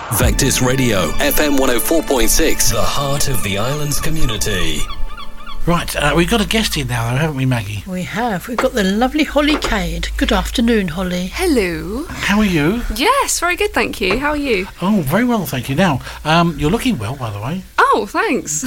Vectis Radio, FM 104.6, the heart of the island's community. Right, we've got a guest in now, though, haven't we, Maggie? We have. We've got the lovely Holly Cade. Good afternoon, Holly. Hello. How are you? Yes, very good, thank you. How are you? Oh, very well, thank you. Now, you're looking well, by the way. Oh, thanks.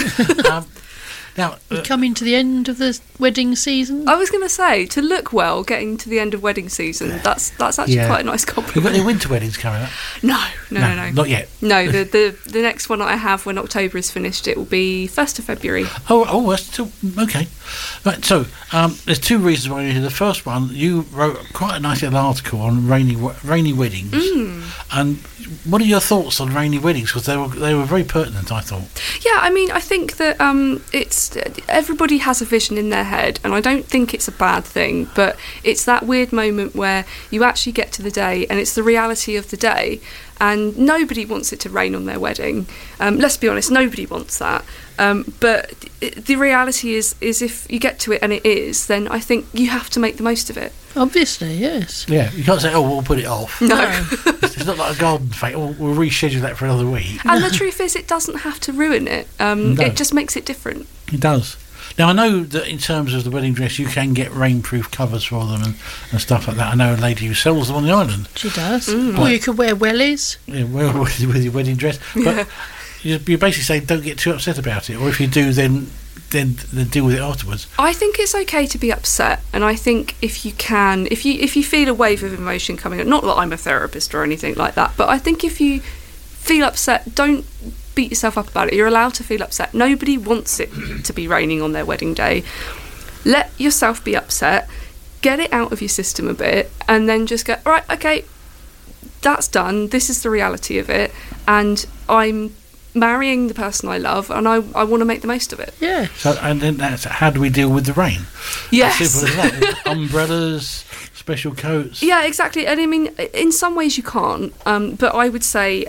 Now, We're coming to the end of the wedding season. I was going to say, to look well, getting to the end of wedding season, that's actually quite a nice You've got compliment. any winter weddings coming up? No. Not yet. No, the next one that I have when October is finished, it will be 1st of February. Oh, that's still okay. Right, so there's two reasons why you're here. The first one, you wrote quite a nice little article on rainy weddings. And what are your thoughts on rainy weddings? Because they were very pertinent, I thought. Yeah, I mean, I think that it's everybody has a vision in their head, and I don't think it's a bad thing, but it's that weird moment where you actually get to the day and it's the reality of the day, and nobody wants it to rain on their wedding. Let's be honest, nobody wants that. But the reality is if you get to it and it is, then I think you have to make the most of it. Obviously, yes. Yeah, you can't say, oh, we'll put it off. No. It's not like a garden fete. We'll reschedule that for another week. And the truth is, it doesn't have to ruin it. It just makes it different. It does. Now, I know that in terms of the wedding dress, you can get rainproof covers for them and stuff like that. I know a lady who sells them on the island. She does. Or you could wear wellies. Yeah, well, with your wedding dress. But you basically say don't get too upset about it. Or if you do, then deal with it afterwards. I think it's okay to be upset, and I think if you can, if you feel a wave of emotion coming up, not that I'm a therapist or anything like that, but I think if you feel upset, don't beat yourself up about it. You're allowed to feel upset. Nobody wants it to be raining on their wedding day. Let yourself be upset, get it out of your system a bit, and then just go, right, okay, that's done, this is the reality of it, and I'm marrying the person I love, and I want to make the most of it. Yeah. So, and then that's how do we deal with the rain? Yes. As simple as that. Umbrellas, special coats. Yeah, exactly. And I mean, in some ways you can't, but I would say,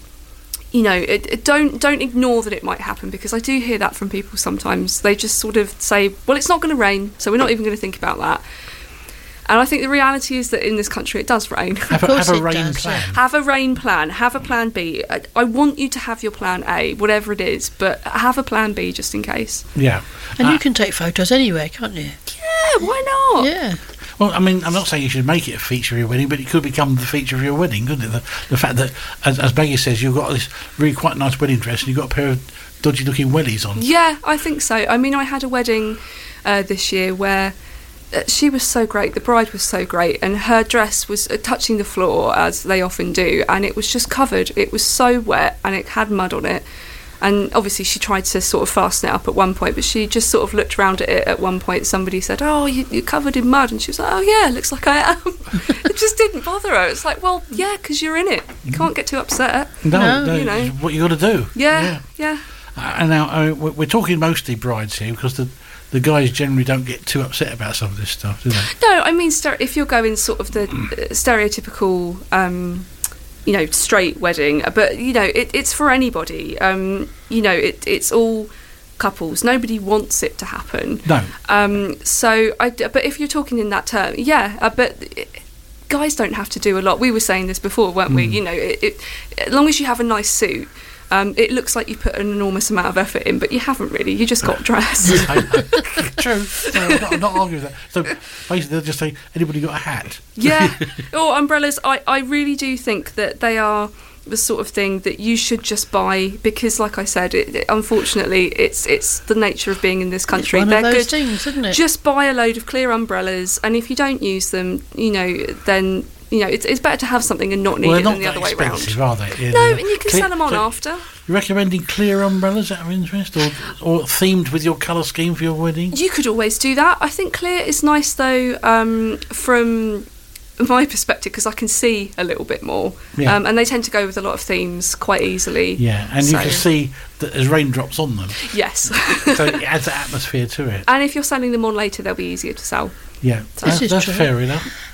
don't ignore that it might happen, because I do hear that from people sometimes. They just sort of say, well, it's not going to rain, so we're not even going to think about that. And I think the reality is that in this country it does rain. Have a rain plan. Have a rain plan. Have a plan B. I want you to have your plan A, whatever it is, but have a plan B just in case. Yeah. And you can take photos anywhere, can't you? Yeah, why not? Yeah. Well, I mean, I'm not saying you should make it a feature of your wedding, but it could become the feature of your wedding, couldn't it? The fact that, as Maggie says, you've got this really quite nice wedding dress and you've got a pair of dodgy-looking wellies on. Yeah, I think so. I mean, I had a wedding this year where she was so great, the bride was so great, and her dress was touching the floor, as they often do, and it was just covered. It was so wet, and it had mud on it. And obviously she tried to sort of fasten it up at one point, but she just sort of looked around at it at one point. Somebody said, oh, you're covered in mud. And she was like, oh, yeah, looks like I am. It just didn't bother her. It's like, well, yeah, because you're in it. You can't get too upset. No, you know. It's what you got to do. Yeah. And now we're talking mostly brides here, because the guys generally don't get too upset about some of this stuff, do they? No, I mean, if you're going sort of the stereotypical straight wedding, but it's for anybody. It's all couples. Nobody wants it to happen. No. But if you're talking in that term, but guys don't have to do a lot. We were saying this before, weren't we? As long as you have a nice suit. It looks like you put an enormous amount of effort in, but you haven't really. You just got dressed. True. I'm not arguing with that. So basically, they'll just say, anybody got a hat? Yeah. Or umbrellas. I really do think that they are the sort of thing that you should just buy, because, like I said, unfortunately, it's the nature of being in this country. It's one They're of those good. things, isn't it? Just buy a load of clear umbrellas, and if you don't use them, then. It's better to have something and not need it than the other way around. Expensive, are they? Yeah, no, and you can sell them on after. You recommending clear umbrellas out of interest, or themed with your colour scheme for your wedding? You could always do that. I think clear is nice though, from my perspective, because I can see a little bit more, and they tend to go with a lot of themes quite easily. Yeah, and you can see that there's raindrops on them. Yes. So it adds an atmosphere to it. And if you're selling them on later, they'll be easier to sell. Yeah, that's fair enough.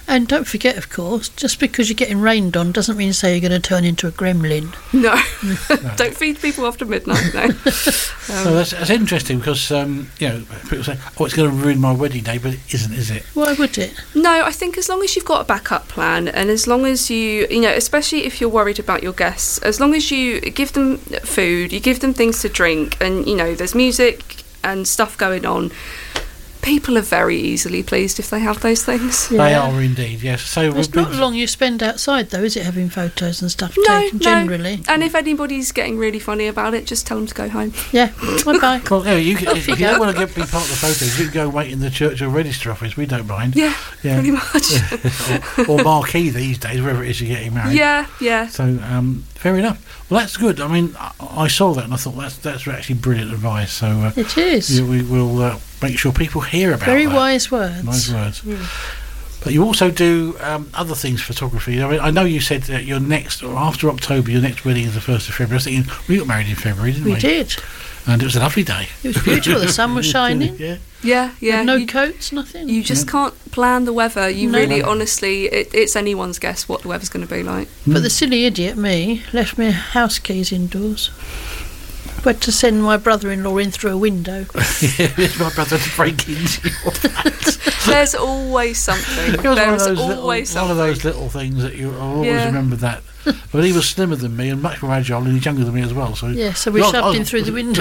And don't forget, of course, just because you're getting rained on doesn't mean to say you're going to turn into a gremlin. No, don't feed people after midnight. No. So that's interesting because people say, "Oh, it's going to ruin my wedding day," but it isn't, is it? Why would it? No, I think as long as you've got a backup plan, and as long as you especially if you're worried about your guests, as long as you give them food, you give them things to drink, and there's music and stuff going on, people are very easily pleased if they have those things. Yeah. They are indeed, yes. So It's not long you spend outside, though, is it, having photos and stuff No, taken, generally? And if anybody's getting really funny about it, just tell them to go home. Yeah, bye-bye. Well, if you don't want to be part of the photos, you can go and wait in the church or register office. We don't mind. Yeah, pretty much. or marquee these days, wherever it is you're getting married. Yeah. So, fair enough. Well, that's good. I mean, I saw that and I thought that's actually brilliant advice. So It is. we will make sure people hear about Very that. wise words. Nice words. But you also do other things, photography. I mean, I know you said that your next, or after October, your next wedding is the 1st of February. I was thinking, we got married in February, didn't we? We did. And it was a lovely day. It was beautiful. The sun was shining. Yeah. Yeah. No coats, nothing. You just can't plan the weather. You No. really, honestly, it's anyone's guess what the weather's going to be like. But the silly idiot, me, left my house keys indoors. Went to send my brother-in-law in through a window. It's my brother to break into your flat. There's always something. It was Always one of something. those little things that I'll always Yeah. remember that. But he was slimmer than me and much more agile, and he's younger than me as well. So Yeah, so we shoved him through the window.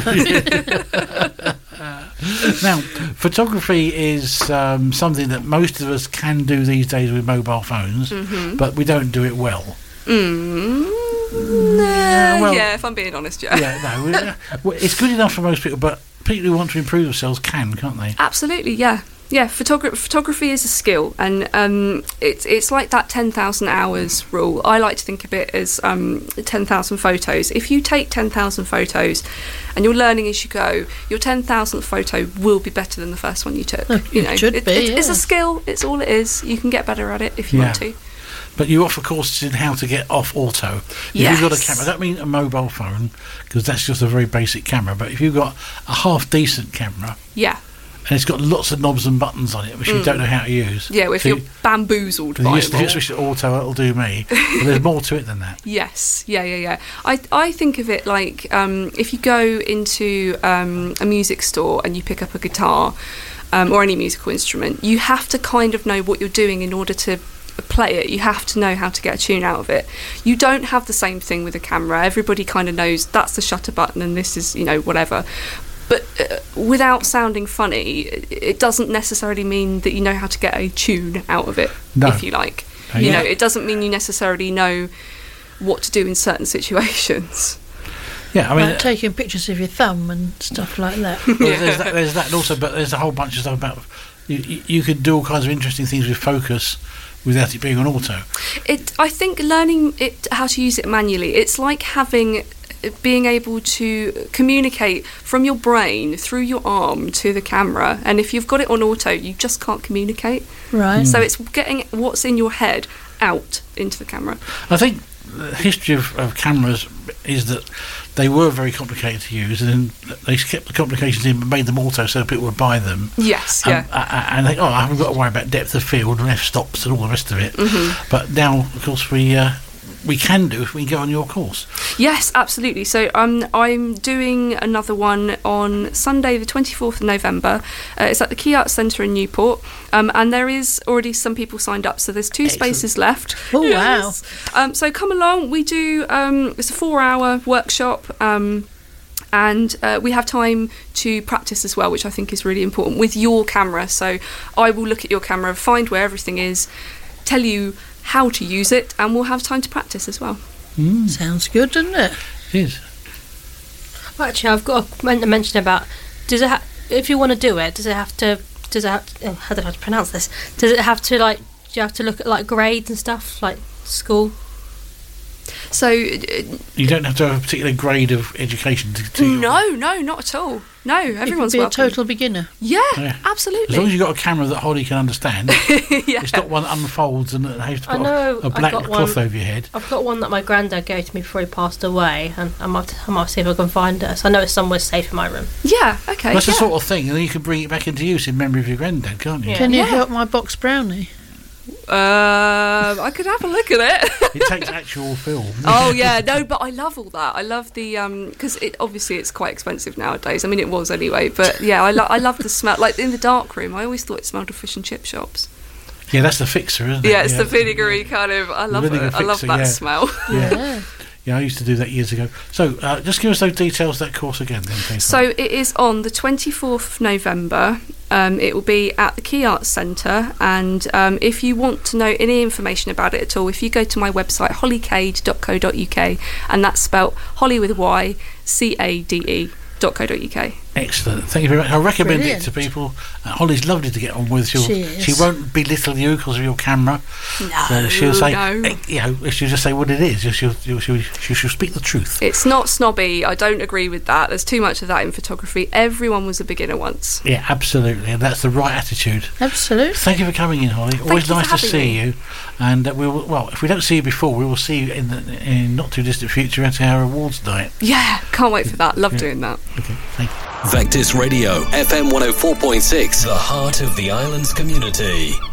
Now, photography is something that most of us can do these days with mobile phones, but we don't do it well. Yeah, if I'm being honest, yeah. Yeah, no, it's good enough for most people, but people who want to improve themselves can't they? Absolutely, yeah. Yeah, photography is a skill, and it's like that 10,000 hours rule. I like to think of it as 10,000 photos. If you take 10,000 photos and you're learning as you go, your 10,000th photo will be better than the first one you took. It should be, It's yeah. a skill. It's all it is. You can get better at it if you want to. But you offer courses in how to get off auto. If you've got a Yes. camera, I don't mean a mobile phone, because that's just a very basic camera, but if you've got a half-decent camera, Yeah. and it's got lots of knobs and buttons on it, which you don't know how to use. Yeah, if So you're bamboozled if by you it. switch to auto, it'll do me. But there's more to it than that. Yes, yeah. I think of it like if you go into a music store and you pick up a guitar or any musical instrument, you have to kind of know what you're doing in order to play it. You have to know how to get a tune out of it. You don't have the same thing with a camera. Everybody kind of knows that's the shutter button and this is, whatever. But without sounding funny, it doesn't necessarily mean that you know how to get a tune out of it, No. if you like. It doesn't mean you necessarily know what to do in certain situations. Yeah, I mean, Like taking pictures of your thumb and stuff like that. well, there's that, and also, but there's a whole bunch of stuff about you could do all kinds of interesting things with focus without it being on auto. I think learning how to use it manually, it's like being able to communicate from your brain through your arm to the camera, and if you've got it on auto, you just can't communicate. Right. So it's getting what's in your head out into the camera. I think the history of cameras is that they were very complicated to use, and then they kept the complications in but made them auto so people would buy them. Yes, yeah. And they, I haven't got to worry about depth of field and f-stops and all the rest of it. But now, of course, we can do if we go on your course. Yes, absolutely. So I'm doing another one on Sunday the 24th of November. It's at the Key Arts Centre in Newport, and there is already some people signed up, so there's 2 spaces left. Oh, Yes. So come along. We do it's a 4-hour workshop, and we have time to practice as well, which I think is really important with your camera. So I will look at your camera, find where everything is, tell you how to use it, and we'll have time to practice as well. Sounds good, doesn't it? It is. Well, actually, I've got a mention about. If you want to do it, how do I have to pronounce this? Does it have to do you have to look at like grades and stuff like school? So You don't have to have a particular grade of education to no, not at all. No, You everyone's could be a welcome. total beginner. Yeah, Yeah. absolutely. As long as you've got a camera that Holly can understand, yeah. it's not one that unfolds and has to I put know, a I've black got cloth one. over your head. I've got one that my granddad gave to me before he passed away, and I might see if I can find it. So I know it's somewhere safe in my room. Yeah, okay. That's the yeah. sort of thing, and then you can bring it back into use in memory of your granddad, can't you? Yeah. Can you Yeah. help my box brownie? I could have a look at it. It takes actual film. Oh yeah, no, but I love all that. I love the because it's quite expensive nowadays. I mean, it was anyway, but yeah, I love the smell. Like in the dark room, I always thought it smelled of fish and chip shops. Yeah, that's the fixer, isn't it? Yeah, it's the vinegary kind of. I love it. I love that smell. Yeah, I used to do that years ago. So, just give us those details of that course again, then, please. So, it is on the 24th of November. It will be at the Key Arts Centre, and if you want to know any information about it at all, if you go to my website, hollycade.co.uk, and that's spelt Holly with Y, CADE.co.uk. Excellent. Thank you very much. I recommend Brilliant. it to people. Holly's lovely to get on with. She is. She won't belittle you because of your camera. No, she'll say, no. she'll just say what it is. She'll speak the truth. It's not snobby. I don't agree with that. There's too much of that in photography. Everyone was a beginner once. Yeah, absolutely, and that's the right attitude. Absolutely. Thank you for coming in, Holly. Always you for nice to having see me. you. And we will. Well, if we don't see you before, we will see you in not too distant future at our awards night. Yeah, can't wait for that. Love doing that. Okay, thank you. Vectis Radio, FM 104.6, the heart of the islands community.